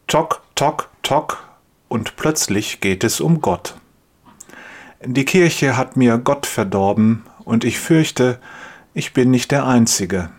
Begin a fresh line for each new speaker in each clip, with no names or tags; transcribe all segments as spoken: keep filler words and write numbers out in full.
Tock, tock, tock, und plötzlich geht es um Gott. Die Kirche hat mir Gott verdorben, und ich fürchte, ich bin nicht der Einzige.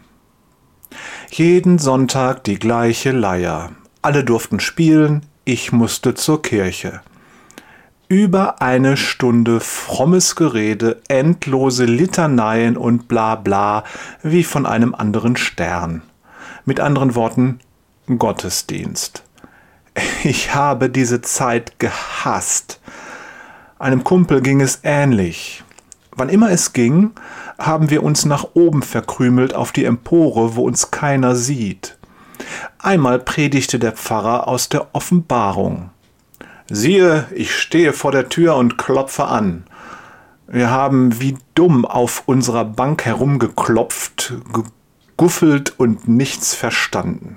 Jeden Sonntag die gleiche Leier. Alle durften spielen, ich musste zur Kirche. Über eine Stunde frommes Gerede, endlose Litaneien und bla bla, wie von einem anderen Stern. Mit anderen Worten, Gottesdienst. Ich habe diese Zeit gehasst. Einem Kumpel ging es ähnlich. Wann immer es ging, haben wir uns nach oben verkrümelt auf die Empore, wo uns keiner sieht. Einmal predigte der Pfarrer aus der Offenbarung. Siehe, ich stehe vor der Tür und klopfe an. Wir haben wie dumm auf unserer Bank herumgeklopft, geguffelt und nichts verstanden.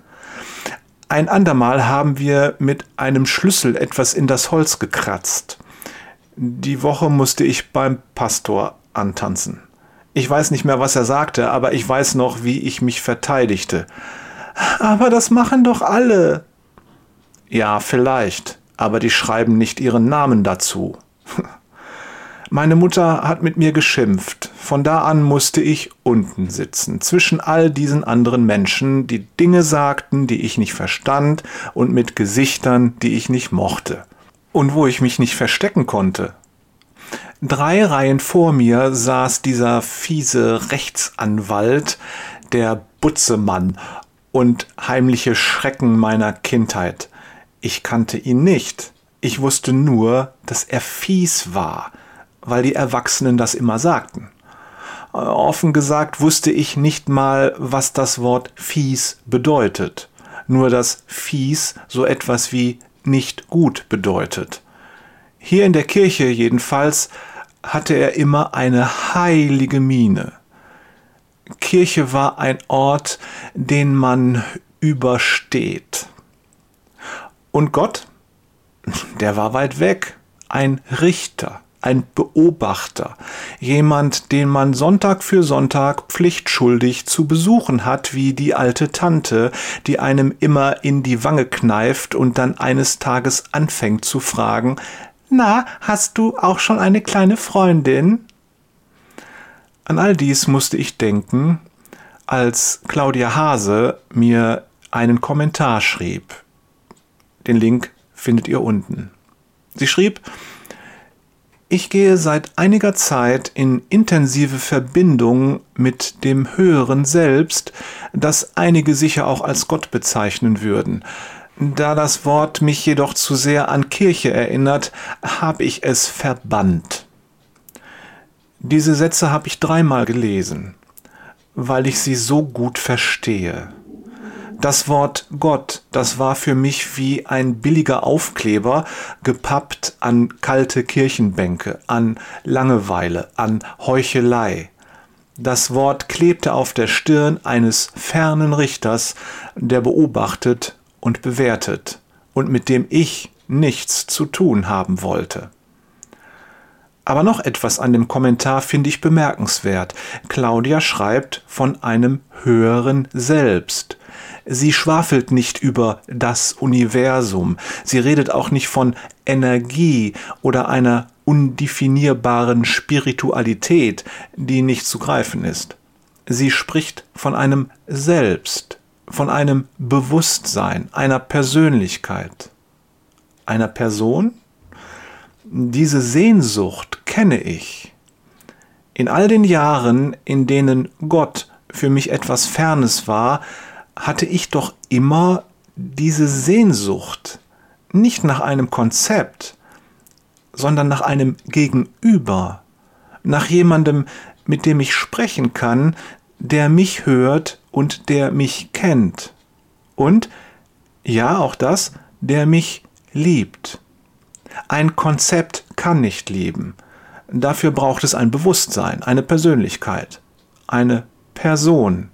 Ein andermal haben wir mit einem Schlüssel etwas in das Holz gekratzt. Die Woche musste ich beim Pastor antanzen. Ich weiß nicht mehr, was er sagte, aber ich weiß noch, wie ich mich verteidigte. Aber das machen doch alle. Ja, vielleicht, aber die schreiben nicht ihren Namen dazu. Meine Mutter hat mit mir geschimpft. Von da an musste ich unten sitzen, zwischen all diesen anderen Menschen, die Dinge sagten, die ich nicht verstand, und mit Gesichtern, die ich nicht mochte. Und wo ich mich nicht verstecken konnte. Drei Reihen vor mir saß dieser fiese Rechtsanwalt, der Butzemann, und heimliche Schrecken meiner Kindheit. Ich kannte ihn nicht. Ich wusste nur, dass er fies war, weil die Erwachsenen das immer sagten. Offen gesagt wusste ich nicht mal, was das Wort fies bedeutet. Nur, dass fies so etwas wie nicht gut bedeutet. Hier in der Kirche jedenfalls hatte er immer eine heilige Miene. Kirche war ein Ort, den man übersteht. Und Gott, der war weit weg, ein Richter, ein Beobachter, jemand, den man Sonntag für Sonntag pflichtschuldig zu besuchen hat, wie die alte Tante, die einem immer in die Wange kneift und dann eines Tages anfängt zu fragen: Na, hast du auch schon eine kleine Freundin? An all dies musste ich denken, als Claudia Hase mir einen Kommentar schrieb. Den Link findet ihr unten. Sie schrieb: Ich gehe seit einiger Zeit in intensive Verbindung mit dem höheren Selbst, das einige sicher auch als Gott bezeichnen würden. Da das Wort mich jedoch zu sehr an Kirche erinnert, habe ich es verbannt. Diese Sätze habe ich dreimal gelesen, weil ich sie so gut verstehe. Das Wort Gott, das war für mich wie ein billiger Aufkleber, gepappt an kalte Kirchenbänke, an Langeweile, an Heuchelei. Das Wort klebte auf der Stirn eines fernen Richters, der beobachtet und bewertet und mit dem ich nichts zu tun haben wollte. Aber noch etwas an dem Kommentar finde ich bemerkenswert. Claudia schreibt von einem höheren Selbst. Sie schwafelt nicht über das Universum. Sie redet auch nicht von Energie oder einer undefinierbaren Spiritualität, die nicht zu greifen ist. Sie spricht von einem Selbst, von einem Bewusstsein, einer Persönlichkeit. Einer Person? Diese Sehnsucht kenne ich. In all den Jahren, in denen Gott für mich etwas Fernes war, hatte ich doch immer diese Sehnsucht, nicht nach einem Konzept, sondern nach einem Gegenüber, nach jemandem, mit dem ich sprechen kann, der mich hört und der mich kennt. Und, ja, auch das, der mich liebt. Ein Konzept kann nicht lieben. Dafür braucht es ein Bewusstsein, eine Persönlichkeit, eine Person.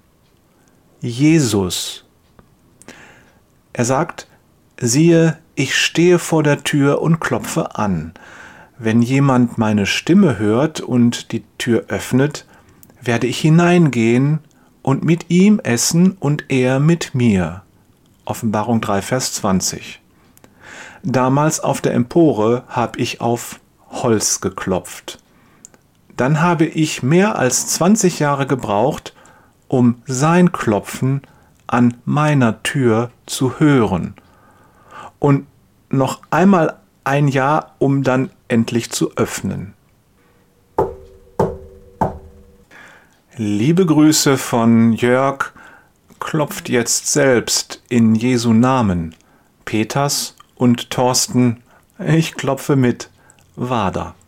Jesus. Er sagt: Siehe, ich stehe vor der Tür und klopfe an. Wenn jemand meine Stimme hört und die Tür öffnet, werde ich hineingehen und mit ihm essen und er mit mir. Offenbarung drei, Vers zwanzig. Damals auf der Empore habe ich auf Holz geklopft. Dann habe ich mehr als zwanzig Jahre gebraucht, um sein Klopfen an meiner Tür zu hören. Und noch einmal ein Jahr, um dann endlich zu öffnen. Liebe Grüße von Jörg, klopft jetzt selbst in Jesu Namen. Peters und Thorsten, ich klopfe mit. Wader.